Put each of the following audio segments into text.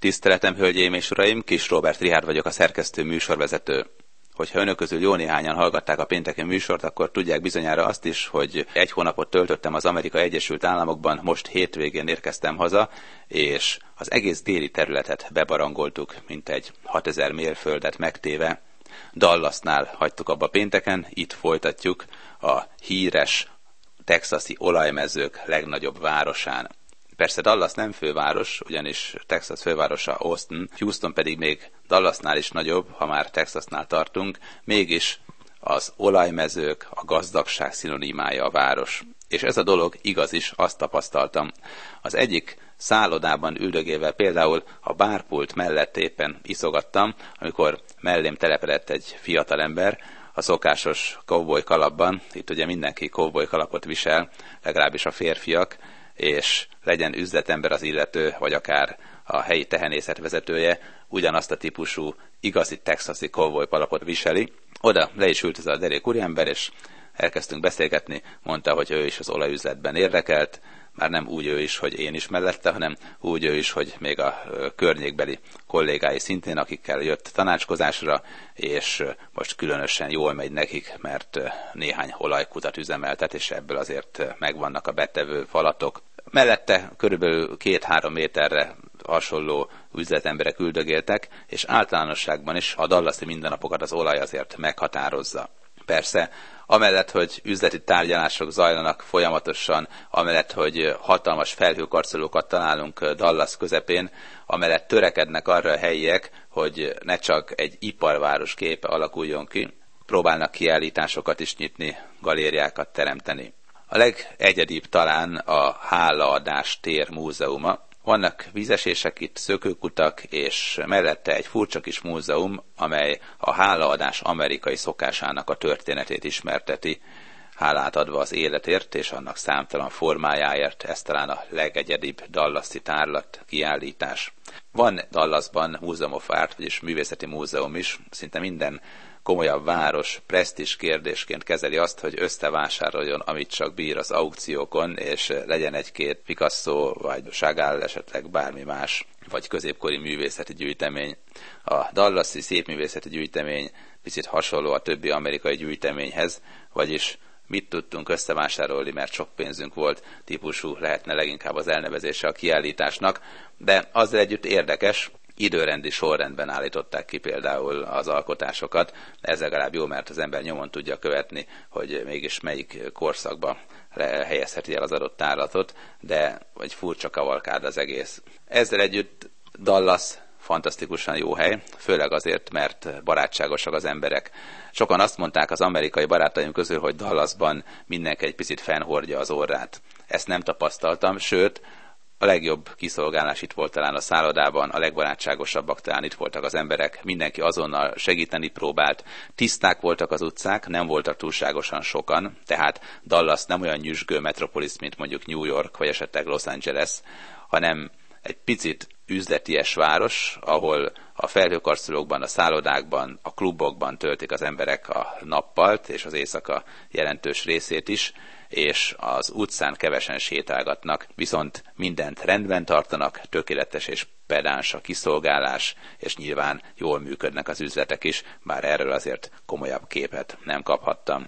Tiszteletem, hölgyeim és uraim, Kis Róbert Richárd vagyok, a szerkesztő, műsorvezető. Hogyha önök közül jó néhányan hallgatták a pénteki műsort, akkor tudják bizonyára azt is, hogy 1 hónapot töltöttem az Amerikai Egyesült Államokban, most hétvégén érkeztem haza, és az egész déli területet bebarangoltuk, mintegy 6000 mérföldet megtéve. Dallasnál hagytuk abba pénteken, itt folytatjuk a híres texasi olajmezők legnagyobb városán. Persze Dallas nem főváros, ugyanis Texas fővárosa Austin, Houston pedig még Dallasnál is nagyobb, ha már Texasnál tartunk, mégis az olajmezők, a gazdagság szinonimája a város. És ez a dolog igaz is, azt tapasztaltam. Az egyik szállodában üldögélve például a bárpult mellett éppen iszogattam, amikor mellém telepedett egy fiatalember, a szokásos cowboy kalapban, itt ugye mindenki cowboy kalapot visel, legalábbis a férfiak, és legyen üzletember az illető, vagy akár a helyi tehenészet vezetője, ugyanazt a típusú igazi texasi cowboy kalapot viseli. Oda le is ült ez a derék úriember, és elkezdtünk beszélgetni, mondta, hogy ő is az olajüzletben érdekelt, már nem úgy ő is, hogy én is mellette, hanem úgy ő is, hogy még a környékbeli kollégái szintén, akikkel jött tanácskozásra, és most különösen jól megy nekik, mert néhány olajkutat üzemeltet, és ebből azért megvannak a betevő falatok. Mellette körülbelül 2-3 méterre hasonló üzletemberek üldögéltek, és általánosságban is a dallasi mindennapokat az olaj azért meghatározza. Persze, amellett, hogy üzleti tárgyalások zajlanak folyamatosan, amellett, hogy hatalmas felhőkarcolókat találunk Dallas közepén, amellett törekednek arra a helyiek, hogy ne csak egy iparváros képe alakuljon ki, próbálnak kiállításokat is nyitni, galériákat teremteni. A legegyedibb talán a Hálaadás tér múzeuma. Vannak vízesések itt, szökőkutak, és mellette egy furcsa kis múzeum, amely a hálaadás amerikai szokásának a történetét ismerteti, hálát adva az életért és annak számtalan formájáért. Ez talán a legegyedibb dallasi tárlat kiállítás. Van Dallasban Museum of Art, vagyis művészeti múzeum is, szinte minden komolyabb város presztízs kérdésként kezeli azt, hogy összevásároljon, amit csak bír az aukciókon, és legyen egy-két Picasso, vagy Chagall, esetleg bármi más, vagy középkori művészeti gyűjtemény. A dallasi szépművészeti gyűjtemény picit hasonló a többi amerikai gyűjteményhez, vagyis mit tudtunk összevásárolni, mert sok pénzünk volt, típusú lehetne leginkább az elnevezése a kiállításnak, de azzal együtt érdekes, időrendi sorrendben állították ki például az alkotásokat. Ez legalább jó, mert az ember nyomon tudja követni, hogy mégis melyik korszakba helyezheti el az adott tárlatot, de egy furcsa kavalkád az egész. Ezzel együtt Dallas fantasztikusan jó hely, főleg azért, mert barátságosak az emberek. Sokan azt mondták az amerikai barátaim közül, hogy Dallasban mindenki egy picit fennhordja az orrát. Ezt nem tapasztaltam, sőt, a legjobb kiszolgálás itt volt talán a szállodában, a legbarátságosabbak talán itt voltak az emberek, mindenki azonnal segíteni próbált, tiszták voltak az utcák, nem voltak túlságosan sokan, tehát Dallas nem olyan nyüzsgő metropolis, mint mondjuk New York, vagy esetleg Los Angeles, hanem egy picit üzleties város, ahol a felhőkarcolókban, a szállodákban, a klubokban töltik az emberek a nappalt, és az éjszaka jelentős részét is, és az utcán kevesen sétálgatnak, viszont mindent rendben tartanak, tökéletes és pedáns a kiszolgálás, és nyilván jól működnek az üzletek is, bár erről azért komolyabb képet nem kaphattam.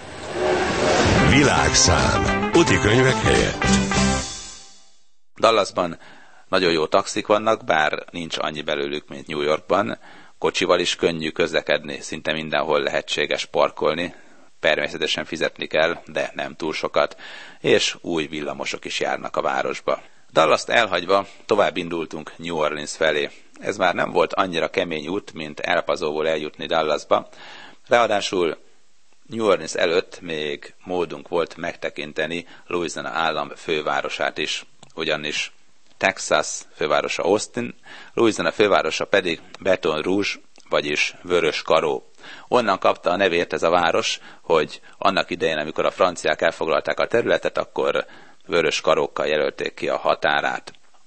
Világszám. Útikönyvek helyett. Dallasban nagyon jó taxik vannak, bár nincs annyi belőlük, mint New Yorkban. Kocsival is könnyű közlekedni, szinte mindenhol lehetséges parkolni. Természetesen fizetni kell, de nem túl sokat, és új villamosok is járnak a városba. Dallast elhagyva tovább indultunk New Orleans felé. Ez már nem volt annyira kemény út, mint El Pasoból eljutni Dallasba. Ráadásul New Orleans előtt még módunk volt megtekinteni Louisiana állam fővárosát is, ugyanis Texas fővárosa Austin, Louisiana fővárosa pedig Baton Rouge, vagyis Vörös Karó. Onnan kapta a nevét ez a város, hogy annak idején, amikor a franciák elfoglalták a területet, akkor vörös karókkal jelölték ki a határát.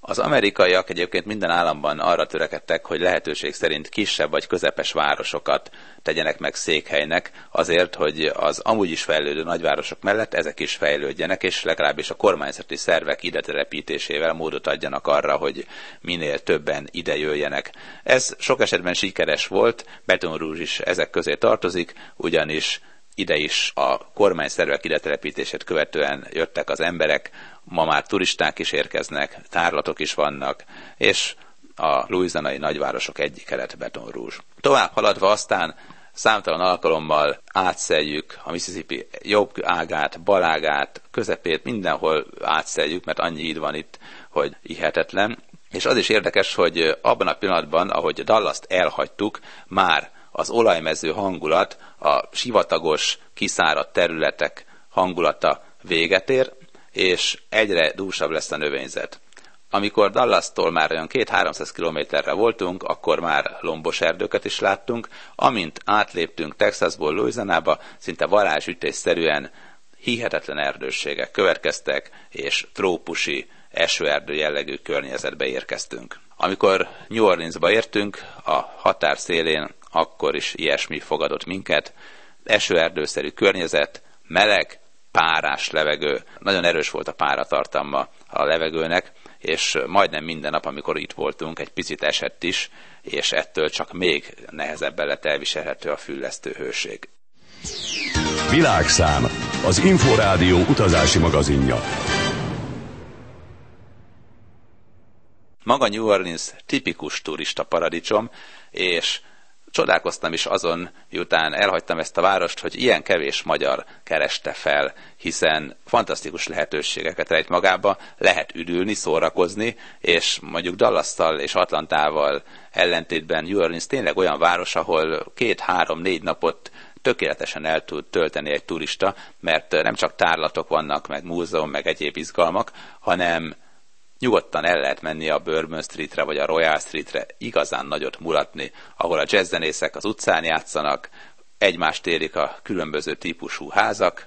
Az amerikaiak egyébként minden államban arra törekedtek, hogy lehetőség szerint kisebb vagy közepes városokat tegyenek meg székhelynek, azért, hogy az amúgy is fejlődő nagyvárosok mellett ezek is fejlődjenek, és legalábbis a kormányzati szervek ide telepítésével módot adjanak arra, hogy minél többen ide jöjjenek. Ez sok esetben sikeres volt, Baton Rouge is ezek közé tartozik, ugyanis ide is a kormányszervek idetelepítését követően jöttek az emberek, ma már turisták is érkeznek, tárlatok is vannak, és a louisianai nagyvárosok egyike lett Baton Rouge. Tovább haladva aztán számtalan alkalommal átszeljük a Mississippi jobb ágát, bal ágát, közepét, mindenhol átszeljük, mert annyi híd van itt, hogy hihetetlen. És az is érdekes, hogy abban a pillanatban, ahogy Dallast elhagytuk, már az olajmező hangulat, a sivatagos, kiszáradt területek hangulata véget ér, és egyre dúsabb lesz a növényzet. Amikor Dallastól már olyan 200-300 kilométerre voltunk, akkor már lombos erdőket is láttunk, amint átléptünk Texasból Louisianába, szinte varázsütésszerűen hihetetlen erdősségek következtek, és trópusi, esőerdő jellegű környezetbe érkeztünk. Amikor New Orleansba értünk, a határ szélén akkor is ilyesmi fogadott minket. Esőerdőszerű környezet, meleg, párás levegő, nagyon erős volt a páratartalma a levegőnek, és majdnem minden nap, amikor itt voltunk, egy picit esett is, és ettől csak még nehezebben lett elviselhető a füllesztő hőség. Világszám, az Inforádió utazási magazinja. Maga New Orleans tipikus turista paradicsom, és csodálkoztam is azon, miután elhagytam ezt a várost, hogy ilyen kevés magyar kereste fel, hiszen fantasztikus lehetőségeket rejt magába, lehet üdülni, szórakozni, és mondjuk Dallasszal és Atlantával ellentétben New Orleans tényleg olyan város, ahol 2-3-4 napot tökéletesen el tud tölteni egy turista, mert nem csak tárlatok vannak, meg múzeum, meg egyéb izgalmak, hanem nyugodtan el lehet menni a Bourbon Streetre vagy a Royal Streetre, igazán nagyot mulatni, ahol a jazzzenészek az utcán játszanak, egymást érik a különböző típusú házak,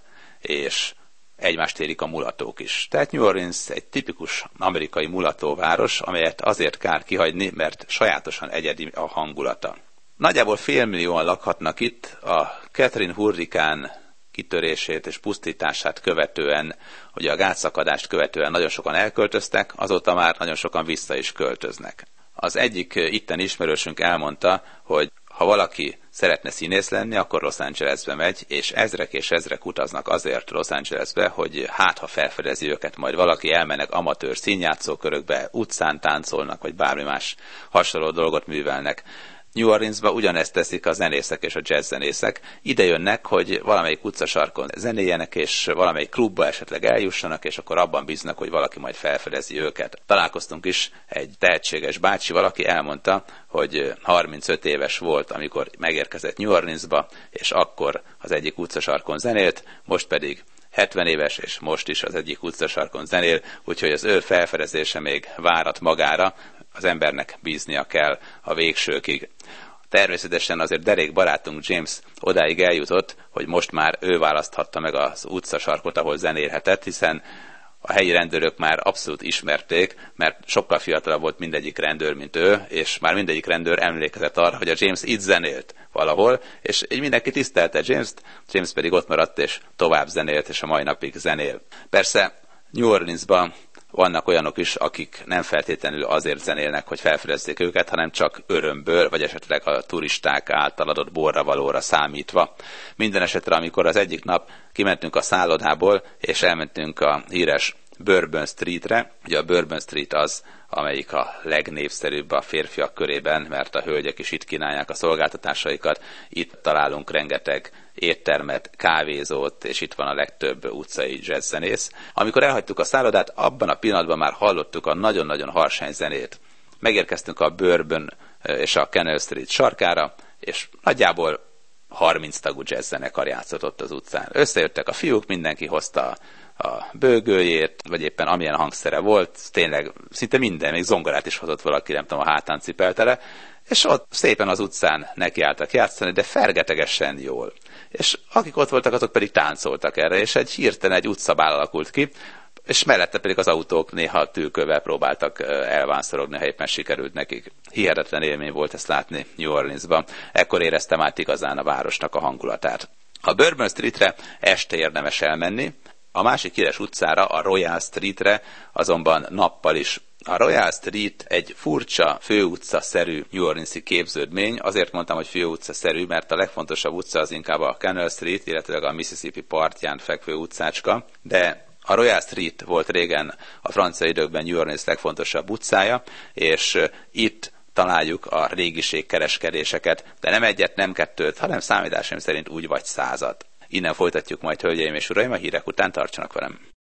és egymást érik a mulatók is. Tehát New Orleans egy tipikus amerikai mulatóváros, amelyet azért kár kihagyni, mert sajátosan egyedi a hangulata. Nagyjából 500 000 lakhatnak itt, a Katrina hurrikán kitörését és pusztítását követően, ugye a gátszakadást követően nagyon sokan elköltöztek, azóta már nagyon sokan vissza is költöznek. Az egyik itten ismerősünk elmondta, hogy ha valaki szeretne színész lenni, akkor Los Angelesbe megy, és ezrek utaznak azért Los Angelesbe, hogy ha felfedezi őket, majd valaki, elmennek amatőr színjátszókörökbe, utcán táncolnak, vagy bármi más hasonló dolgot művelnek. New Orleansba ugyanezt teszik a zenészek és a jazzzenészek. Ide jönnek, hogy valamelyik utcasarkon zenéjenek, és valamelyik klubba esetleg eljussanak, és akkor abban bíznak, hogy valaki majd felfedezi őket. Találkoztunk is egy tehetséges bácsi, valaki elmondta, hogy 35 éves volt, amikor megérkezett New Orleansba, és akkor az egyik utcasarkon zenélt, most pedig 70 éves, és most is az egyik utcasarkon zenél, úgyhogy az ő felfedezése még várat magára, az embernek bíznia kell a végsőkig. Természetesen azért derék barátunk James odáig eljutott, hogy most már ő választhatta meg az utcasarkot, ahol zenélhetett, hiszen a helyi rendőrök már abszolút ismerték, mert sokkal fiatalabb volt mindegyik rendőr, mint ő, és már mindegyik rendőr emlékezett arra, hogy a James itt zenélt valahol, és így mindenki tisztelte James-t, James pedig ott maradt, és tovább zenélt, és a mai napig zenél. Persze New Orleansban vannak olyanok is, akik nem feltétlenül azért zenélnek, hogy felfedezzék őket, hanem csak örömből, vagy esetleg a turisták által adott borravalóra számítva. Minden esetre, amikor az egyik nap kimentünk a szállodából, és elmentünk a híres Bourbon Streetre, ugye a Bourbon Street az, amelyik a legnépszerűbb a férfiak körében, mert a hölgyek is itt kínálják a szolgáltatásaikat, itt találunk rengeteg éttermet, kávézót, és itt van a legtöbb utcai jazzzenész. Amikor elhagytuk a szállodát, abban a pillanatban már hallottuk a nagyon-nagyon harsány zenét. Megérkeztünk a Bourbon és a Canal Street sarkára, és nagyjából 30 tagú jazzzenekar játszott ott az utcán. Összejöttek a fiúk, mindenki hozta a bőgőjét, vagy éppen amilyen hangszere volt, tényleg szinte minden, még zongorát is hozott valaki, nem tudom, a hátán cipelte le, és ott szépen az utcán nekiálltak játszani, de fergetegesen jól. És akik ott voltak, azok pedig táncoltak erre, és hirtelen egy utcabál alakult ki. és mellette pedig az autók néha tülkövel próbáltak elvánszorogni, ha éppen sikerült nekik. Hihetetlen élmény volt ezt látni New Orleansban. Ekkor éreztem át igazán a városnak a hangulatát. A Bourbon Streetre este érdemes elmenni, a másik híres utcára, a Royal Streetre azonban nappal is. A Royal Street egy furcsa főutca-szerű New Orleans-i képződmény. Azért mondtam, hogy főutca-szerű, mert a legfontosabb utca az inkább a Canal Street, illetve a Mississippi partján fekvő utcácska, de a Royal Street volt régen a francia időkben New Orleans legfontosabb utcája, és itt találjuk a régiség kereskedéseket, de nem egyet, nem kettőt, hanem számításaim szerint úgy vagy 100-at. Innen folytatjuk majd, hölgyeim és uraim, a hírek után tartsanak velem.